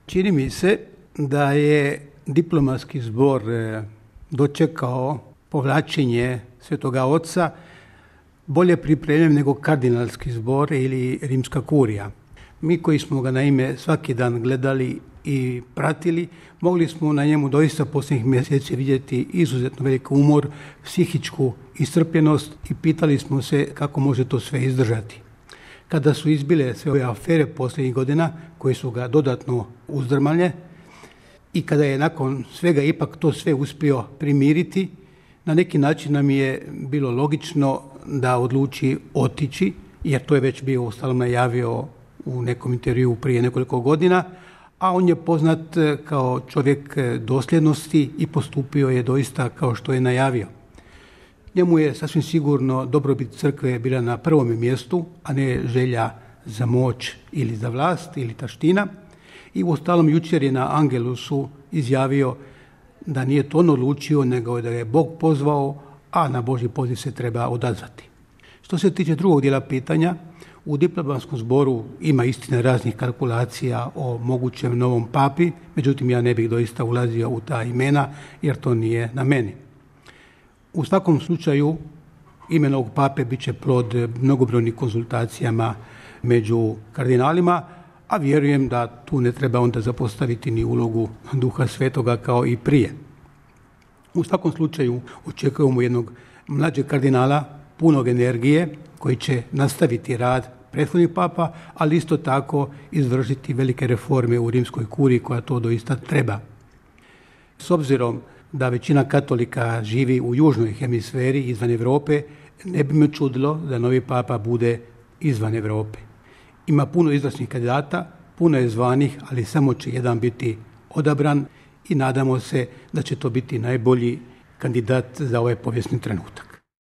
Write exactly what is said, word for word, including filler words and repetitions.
Čini mi se da je diplomatski zbor dočekao povlačenje Svetoga Oca bolje pripremljen nego kardinalski zbor ili rimska kurija. Mi koji smo ga naime svaki dan gledali i pratili, mogli smo na njemu doista posljednjih mjeseci vidjeti izuzetno velik umor, psihičku iscrpljenost i pitali smo se kako može to sve izdržati. Kada su izbile sve ove afere posljednjih godina koje su ga dodatno uzdrmale i kada je nakon svega ipak to sve uspio primiriti, na neki način nam je bilo logično da odluči otići, jer to je već bio uostalom najavio u nekom intervjuu prije nekoliko godina, a on je poznat kao čovjek dosljednosti i postupio je doista kao što je najavio. Njemu je sasvim sigurno dobrobit crkve bila na prvom mjestu, a ne želja za moć ili za vlast ili taština. I uostalom jučer je na Angelusu izjavio da nije to on odlučio, nego da je Bog pozvao, a na Božji poziv se treba odazvati. Što se tiče drugog dijela pitanja, u diplomatskom zboru ima istina raznih kalkulacija o mogućem novom papi, međutim ja ne bih doista ulazio u ta imena jer to nije na meni. U svakom slučaju ime novog pape bit će plod mnogobrojnih konzultacijama među kardinalima, a vjerujem da tu ne treba onda zapostaviti ni ulogu Duha Svetoga kao i prije. U svakom slučaju očekujemo jednog mlađeg kardinala, punog energije, koji će nastaviti rad prethodnih papa, ali isto tako izvršiti velike reforme u rimskoj kuriji koja to doista treba. S obzirom da većina katolika živi u južnoj hemisferi izvan Europe, ne bi me čudilo da novi papa bude izvan Europe. Ima puno izvrsnih kandidata, puno je zvanih, ali samo će jedan biti odabran i nadamo se da će to biti najbolji kandidat za ovaj povijesni trenutak.